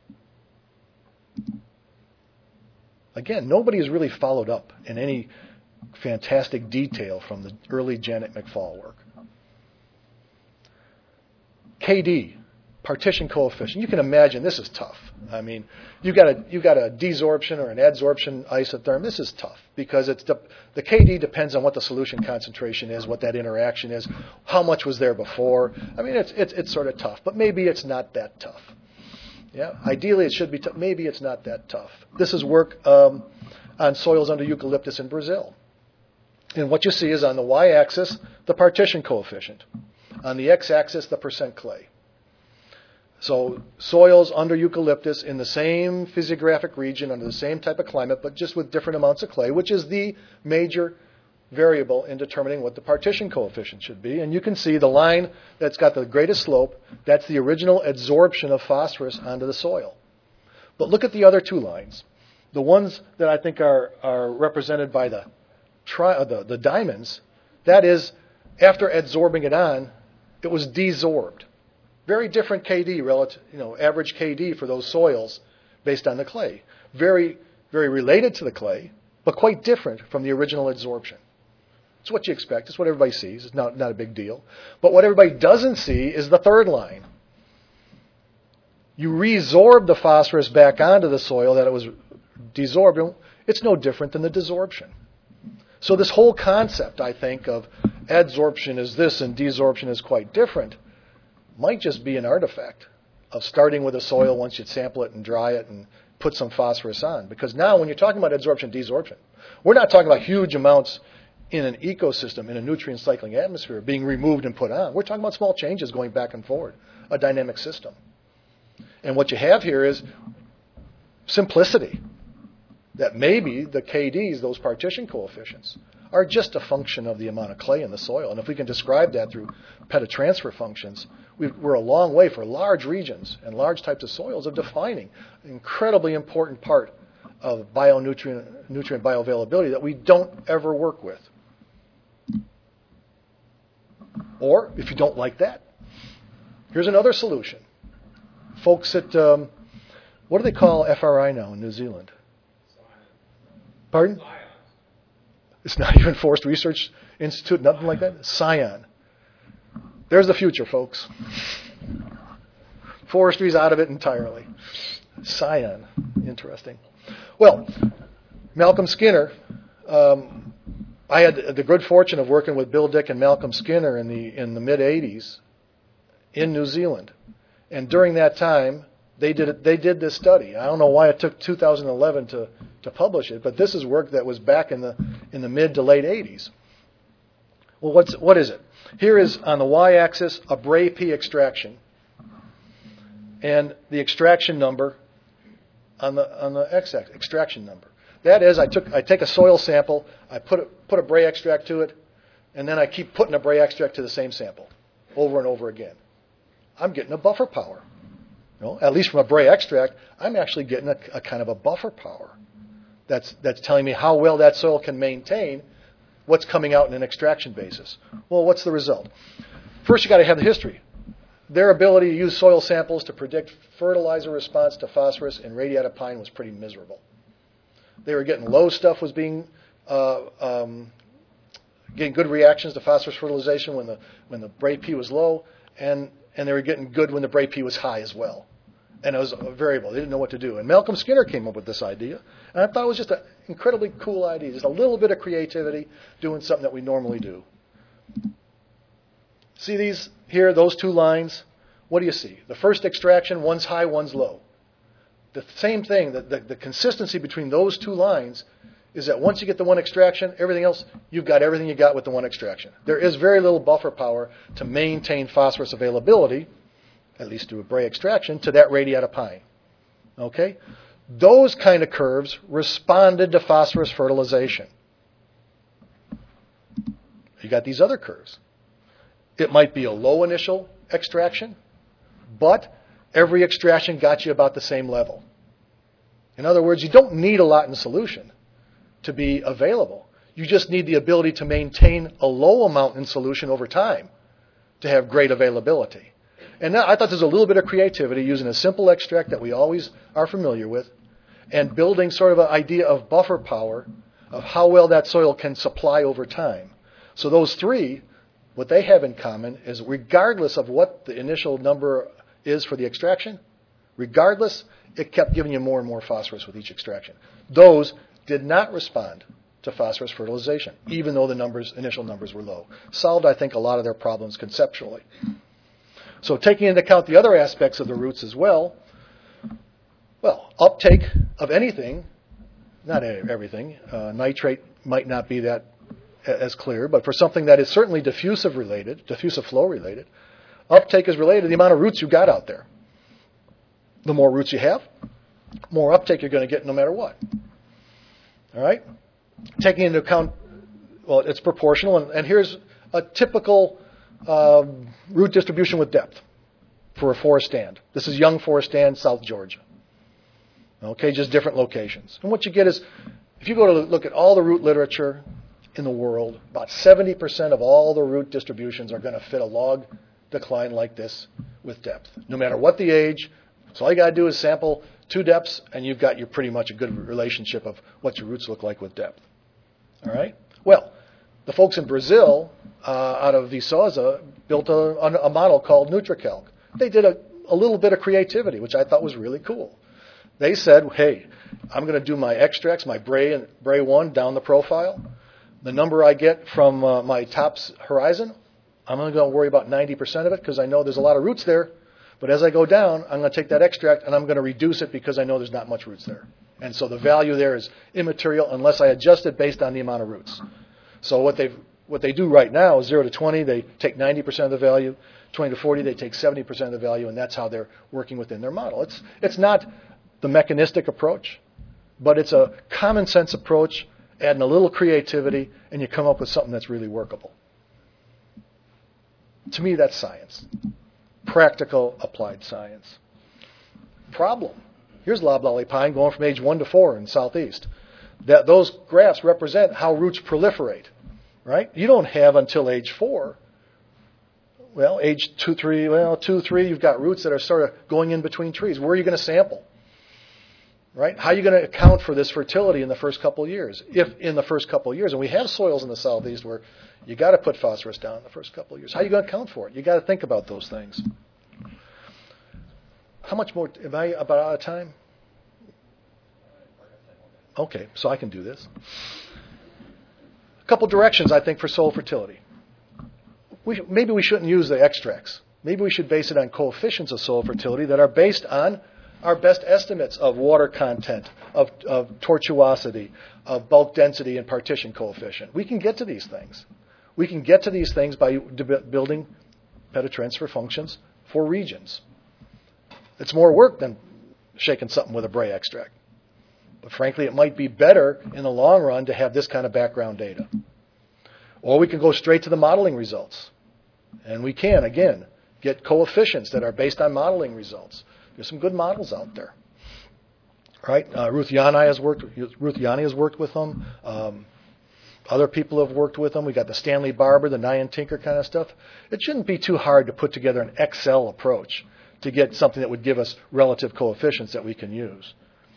Again, nobody has really followed up in any fantastic detail from the early Janet McFall work. K D, partition coefficient. You can imagine this is tough. I mean, you got a you got a desorption or an adsorption isotherm. This is tough because it's the, the K D depends on what the solution concentration is, what that interaction is, how much was there before. I mean, it's it's it's sort of tough, but maybe it's not that tough. Yeah, ideally it should be tough. Maybe it's not that tough. This is work um, on soils under eucalyptus in Brazil. And what you see is on the y-axis, the partition coefficient. On the x-axis, the percent clay. So soils under eucalyptus in the same physiographic region, under the same type of climate, but just with different amounts of clay, which is the major variable in determining what the partition coefficient should be. And you can see the line that's got the greatest slope, that's the original adsorption of phosphorus onto the soil. But look at the other two lines. The ones that I think are, are represented by the Tri- the, the diamonds, that is, after adsorbing it on, it was desorbed. Very different K D, relative, you know, average K D for those soils based on the clay. Very, very related to the clay, but quite different from the original adsorption. It's what you expect. It's what everybody sees. It's not, not a big deal. But what everybody doesn't see is the third line. You resorb the phosphorus back onto the soil that it was desorbed. It's no different than the desorption. So this whole concept, I think, of adsorption is this and desorption is quite different might just be an artifact of starting with a soil once you sample it and dry it and put some phosphorus on. Because now when you're talking about adsorption, desorption, we're not talking about huge amounts in an ecosystem, in a nutrient cycling atmosphere, being removed and put on. We're talking about small changes going back and forward, a dynamic system. And what you have here is simplicity. That maybe the K Ds, those partition coefficients, are just a function of the amount of clay in the soil. And if we can describe that through petatransfer functions, we're a long way for large regions and large types of soils of defining an incredibly important part of bionutrient nutrient bioavailability that we don't ever work with. Or, if you don't like that, here's another solution. Folks at, um, what do they call F R I now in New Zealand? Pardon? It's not even Forest Research Institute, nothing like that? Scion. There's the future, folks. Forestry's out of it entirely. Scion. Interesting. Well, Malcolm Skinner um, I had the good fortune of working with Bill Dick and Malcolm Skinner in the in the mid eighties in New Zealand, and during that time they did it, they did this study. I don't know why it took two thousand eleven to to publish it, but this is work that was back in the in the mid to late eighties. Well, what's what is it? Here is on the y-axis a Bray P extraction, and the extraction number on the on the x-axis extraction number. That is, I took I take a soil sample, I put a, put a Bray extract to it, and then I keep putting a Bray extract to the same sample over and over again. I'm getting a buffer power. You know, at least from a Bray extract, I'm actually getting a, a kind of a buffer power. That's that's telling me how well that soil can maintain what's coming out in an extraction basis. Well, what's the result? First, you got to have the history. Their ability to use soil samples to predict fertilizer response to phosphorus in radiata pine was pretty miserable. They were getting low stuff was being uh, um, getting good reactions to phosphorus fertilization when the when the Bray P was low, and and they were getting good when the Bray P was high as well. And it was a variable. They didn't know what to do. And Malcolm Skinner came up with this idea, and I thought it was just an incredibly cool idea. Just a little bit of creativity doing something that we normally do. See these here, those two lines? What do you see? The first extraction, one's high, one's low. The same thing, the, the, the consistency between those two lines is that once you get the one extraction, everything else, you've got everything you got with the one extraction. There is very little buffer power to maintain phosphorus availability, at least through a Bray extraction, to that radiata pine. Okay? Those kind of curves responded to phosphorus fertilization. You got these other curves. It might be a low initial extraction, but every extraction got you about the same level. In other words, you don't need a lot in solution to be available. You just need the ability to maintain a low amount in solution over time to have great availability. And now I thought there's a little bit of creativity using a simple extract that we always are familiar with and building sort of an idea of buffer power of how well that soil can supply over time. So those three, what they have in common is regardless of what the initial number is for the extraction, regardless, it kept giving you more and more phosphorus with each extraction. Those did not respond to phosphorus fertilization, even though the numbers, initial numbers were low. Solved, I think, a lot of their problems conceptually. So taking into account the other aspects of the roots as well, well, uptake of anything, not everything, uh, nitrate might not be that as clear, but for something that is certainly diffusive related, diffusive flow related, uptake is related to the amount of roots you got out there. The more roots you have, more uptake you're going to get no matter what. All right? Taking into account, well, it's proportional, and, and here's a typical uh, root distribution with depth for a forest stand. This is Young Forest Stand, South Georgia. Okay, just different locations. And what you get is, if you go to look at all the root literature in the world, about seventy percent of all the root distributions are going to fit a log decline like this with depth, no matter what the age. So all you got to do is sample two depths, and you've got your pretty much a good relationship of what your roots look like with depth. All right? Well, the folks in Brazil, uh, out of Viçosa, built a, a model called NutriCalc. They did a, a little bit of creativity, which I thought was really cool. They said, hey, I'm going to do my extracts, my Bray, and Bray one down the profile. The number I get from uh, my tops horizon, I'm only going to worry about ninety percent of it because I know there's a lot of roots there. But as I go down, I'm going to take that extract and I'm going to reduce it because I know there's not much roots there. And so the value there is immaterial unless I adjust it based on the amount of roots. So what they what they do right now is zero to twenty, they take ninety percent of the value. twenty to forty, they take seventy percent of the value, and that's how they're working within their model. It's it's not the mechanistic approach, but it's a common sense approach, adding a little creativity, and you come up with something that's really workable. To me, that's science. Practical, applied science. Problem. Here's loblolly pine going from age one to four in southeast. That those graphs represent how roots proliferate, right? You don't have until age four. Well, age two, three, well, two, three, you've got roots that are sort of going in between trees. Where are you going to sample? Right? How are you going to account for this fertility in the first couple of years? If in the first couple of years, and we have soils in the southeast where you got to put phosphorus down in the first couple of years. How are you going to account for it? You got to think about those things. How much more? Am I about out of time? Okay, so I can do this. A couple directions, I think, for soil fertility. We, maybe we shouldn't use the extracts. Maybe we should base it on coefficients of soil fertility that are based on our best estimates of water content, of, of tortuosity, of bulk density and partition coefficient. We can get to these things. We can get to these things by de- building pedotransfer functions for regions. It's more work than shaking something with a Bray extract. But frankly, it might be better in the long run to have this kind of background data. Or we can go straight to the modeling results. And we can, again, get coefficients that are based on modeling results. There's some good models out there. Right? Uh, Ruth Yanni has worked. Ruth Yanni has worked with them. Um, other people have worked with them. We got the Stanley Barber, the Nyan Tinker kind of stuff. It shouldn't be too hard to put together an Excel approach to get something that would give us relative coefficients that we can use.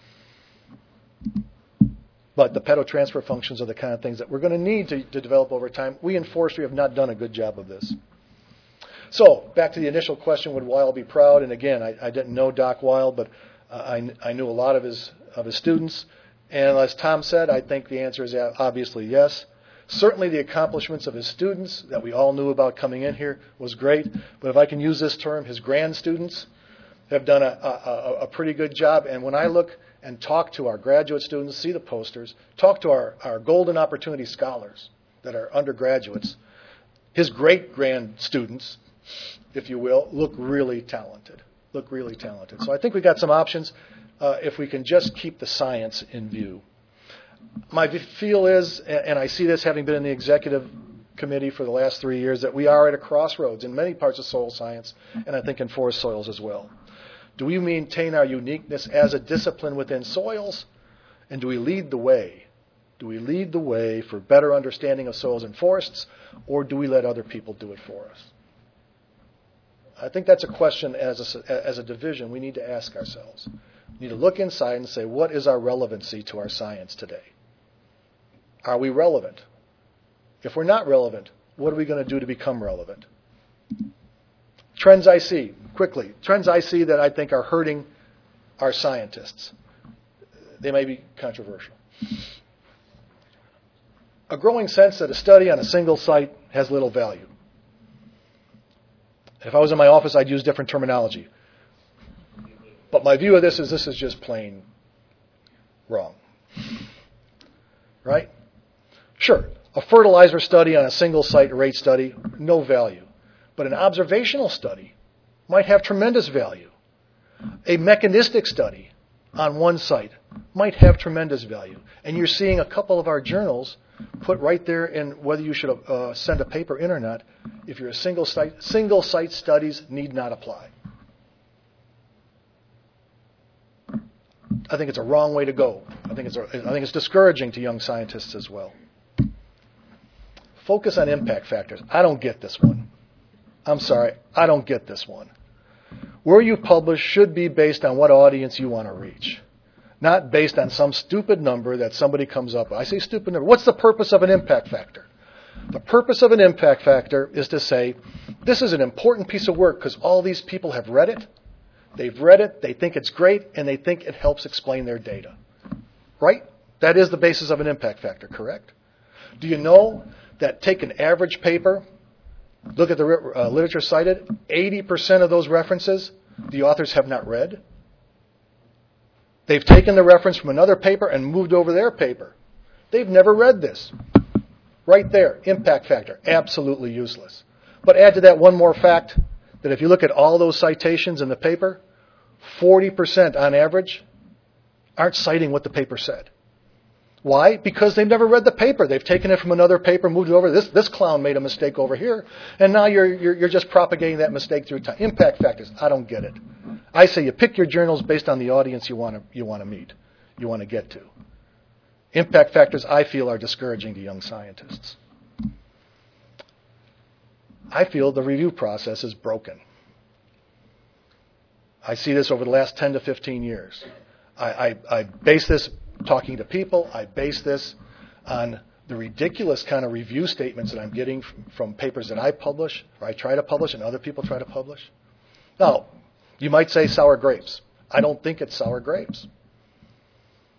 But the pedotransfer functions are the kind of things that we're going to need to, to develop over time. We in forestry have not done a good job of this. So, back to the initial question, would Weil be proud? And again, I, I didn't know Doc Weil, but uh, I, I knew a lot of his, of his students. And as Tom said, I think the answer is obviously yes. Certainly the accomplishments of his students that we all knew about coming in here was great. But if I can use this term, his grand students have done a, a, a pretty good job. And when I look and talk to our graduate students, see the posters, talk to our, our Golden Opportunity Scholars that are undergraduates, his great-grand students, if you will, look really talented, look really talented. So I think we got some options uh, if we can just keep the science in view. My feel is, and I see this having been in the executive committee for the last three years, that we are at a crossroads in many parts of soil science, and I think in forest soils as well. Do we maintain our uniqueness as a discipline within soils, and do we lead the way? Do we lead the way for better understanding of soils and forests, or do we let other people do it for us? I think that's a question as a, as a division we need to ask ourselves. We need to look inside and say, what is our relevancy to our science today? Are we relevant? If we're not relevant, what are we going to do to become relevant? Trends I see, quickly. Trends I see that I think are hurting our scientists. They may be controversial. A growing sense that a study on a single site has little value. If I was in my office, I'd use different terminology. But my view of this is this is just plain wrong. Right? Sure, a fertilizer study on a single site rate study, no value. But an observational study might have tremendous value. A mechanistic study on one site might have tremendous value. And you're seeing a couple of our journals put right there in whether you should uh, send a paper in or not. If you're a single site, single site studies need not apply. I think it's a wrong way to go. I think it's a, I think it's discouraging to young scientists as well. Focus on impact factors. I don't get this one. I'm sorry, I don't get this one. Where you publish should be based on what audience you want to reach, not based on some stupid number that somebody comes up with. I say stupid number. What's the purpose of an impact factor? The purpose of an impact factor is to say, this is an important piece of work because all these people have read it, they've read it, they think it's great, and they think it helps explain their data. Right? That is the basis of an impact factor, correct? Do you know that take an average paper, look at the uh, literature cited, eighty percent of those references the authors have not read? They've taken the reference from another paper and moved over their paper. They've never read this. Right there, impact factor, absolutely useless. But add to that one more fact, that if you look at all those citations in the paper, forty percent on average aren't citing what the paper said. Why? Because they've never read the paper. They've taken it from another paper, moved it over. This this clown made a mistake over here, and now you're, you're you're just propagating that mistake through time. Impact factors. I don't get it. I say you pick your journals based on the audience you want to you want to meet, you want to get to. Impact factors, I feel, are discouraging to young scientists. I feel the review process is broken. I see this over the last ten to fifteen years. I, I, I base this talking to people. I base this on the ridiculous kind of review statements that I'm getting from, from papers that I publish, or I try to publish, and other people try to publish. Now, you might say sour grapes. I don't think it's sour grapes.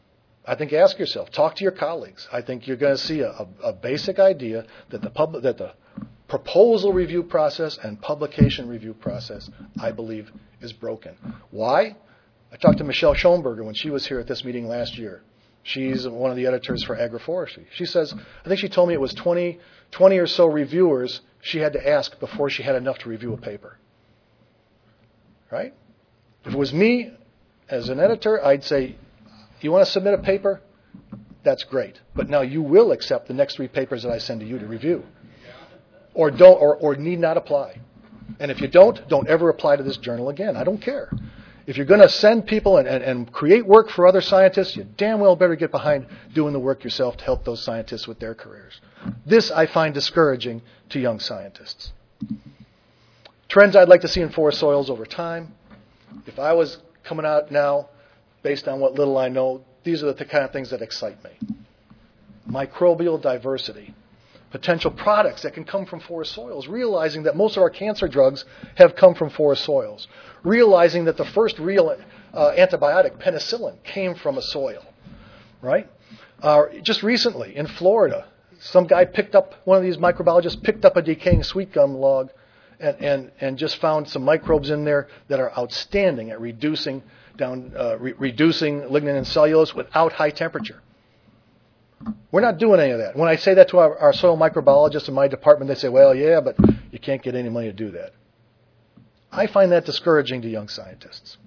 I think ask yourself, talk to your colleagues. I think you're going to see a, a, a basic idea that the public, that the proposal review process and publication review process, I believe, is broken. Why? I talked to Michelle Schoenberger when she was here at this meeting last year. She's one of the editors for Agroforestry. She says, I think she told me it was twenty, twenty or so reviewers she had to ask before she had enough to review a paper. Right? If it was me as an editor, I'd say, you want to submit a paper? That's great. But now you will accept the next three papers that I send to you to review. Or don't, or, or need not apply. And if you don't, don't ever apply to this journal again. I don't care. If you're going to send people and, and, and create work for other scientists, you damn well better get behind doing the work yourself to help those scientists with their careers. This I find discouraging to young scientists. Trends I'd like to see in forest soils over time. If I was coming out now, based on what little I know, these are the kind of things that excite me. Microbial diversity. Potential products that can come from forest soils, realizing that most of our cancer drugs have come from forest soils, realizing that the first real uh, antibiotic, penicillin, came from a soil, right? Uh, just recently in Florida, some guy picked up, one of these microbiologists picked up a decaying sweet gum log and, and, and just found some microbes in there that are outstanding at reducing, down, uh, re- reducing lignin and cellulose without high temperature. We're not doing any of that. When I say that to our, our soil microbiologists in my department, they say, well, yeah, but you can't get any money to do that. I find that discouraging to young scientists.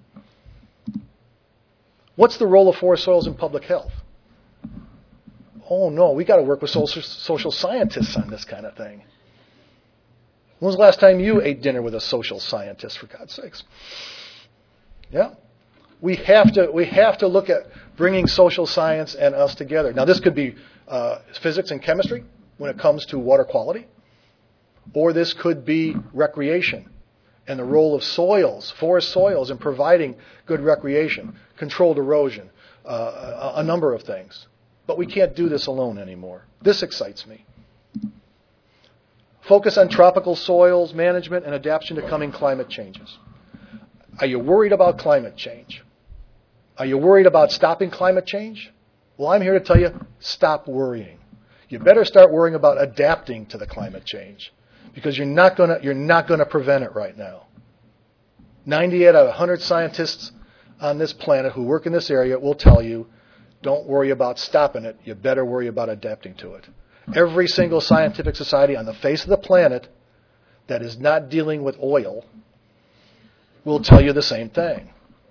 What's the role of forest soils in public health? Oh, no, we got to work with social, social scientists on this kind of thing. When was the last time you ate dinner with a social scientist, for God's sakes? Yeah. We have to we have to look at bringing social science and us together. Now, this could be uh, physics and chemistry when it comes to water quality, or this could be recreation and the role of soils, forest soils, in providing good recreation, controlled erosion, uh, a, a number of things. But we can't do this alone anymore. This excites me. Focus on tropical soils management and adaptation to coming climate changes. Are you worried about climate change? Are you worried about stopping climate change? Well, I'm here to tell you, stop worrying. You better start worrying about adapting to the climate change, because you're not going to you're not going to prevent it right now. ninety out of one hundred scientists on this planet who work in this area will tell you, don't worry about stopping it. You better worry about adapting to it. Every single scientific society on the face of the planet that is not dealing with oil will tell you the same thing.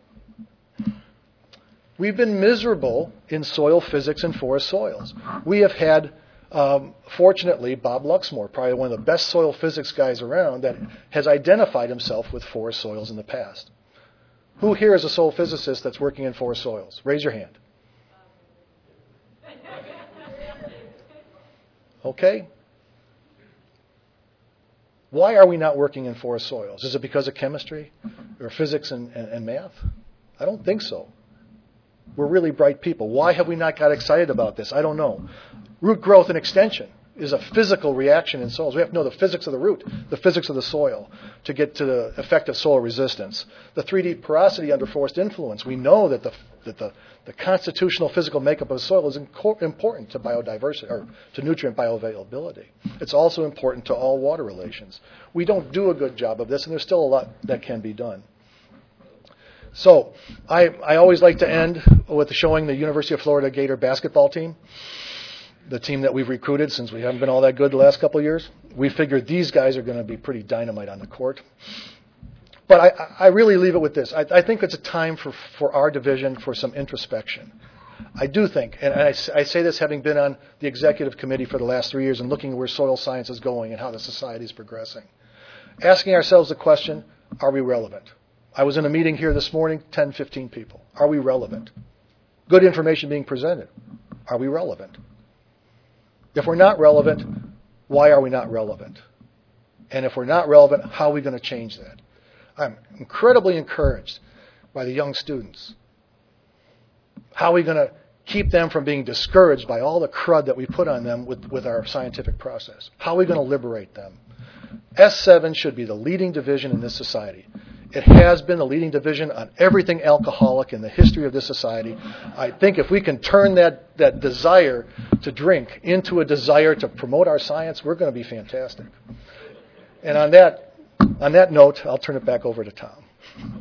We've been miserable in soil physics and forest soils. We have had, um, fortunately, Bob Luxmore, probably one of the best soil physics guys around, that has identified himself with forest soils in the past. Who here is a soil physicist that's working in forest soils? Raise your hand. Okay. Why are we not working in forest soils? Is it because of chemistry or physics and, and, and math? I don't think so. We're really bright people. Why have we not got excited about this? I don't know. Root growth and extension is a physical reaction in soils. We have to know the physics of the root, the physics of the soil, to get to the effect of soil resistance. The three D porosity under forest influence. We know that the that the, the constitutional physical makeup of the soil is inco- important to biodiversity or to nutrient bioavailability. It's also important to all water relations. We don't do a good job of this, and there's still a lot that can be done. So I, I always like to end with showing the University of Florida Gator basketball team, the team that we've recruited since we haven't been all that good the last couple of years. We figured these guys are going to be pretty dynamite on the court. But I, I really leave it with this. I, I think it's a time for, for our division for some introspection. I do think, and I, I say this having been on the executive committee for the last three years and looking at where soil science is going and how the society is progressing, asking ourselves the question, are we relevant? I was in a meeting here this morning, ten, fifteen people. Are we relevant? Good information being presented. Are we relevant? If we're not relevant, why are we not relevant? And if we're not relevant, how are we going to change that? I'm incredibly encouraged by the young students. How are we going to keep them from being discouraged by all the crud that we put on them with, with our scientific process? How are we going to liberate them? S seven should be the leading division in this society. It has been the leading division on everything alcoholic in the history of this society. I think if we can turn that, that desire to drink into a desire to promote our science, we're going to be fantastic. And on that, on that note, I'll turn it back over to Tom.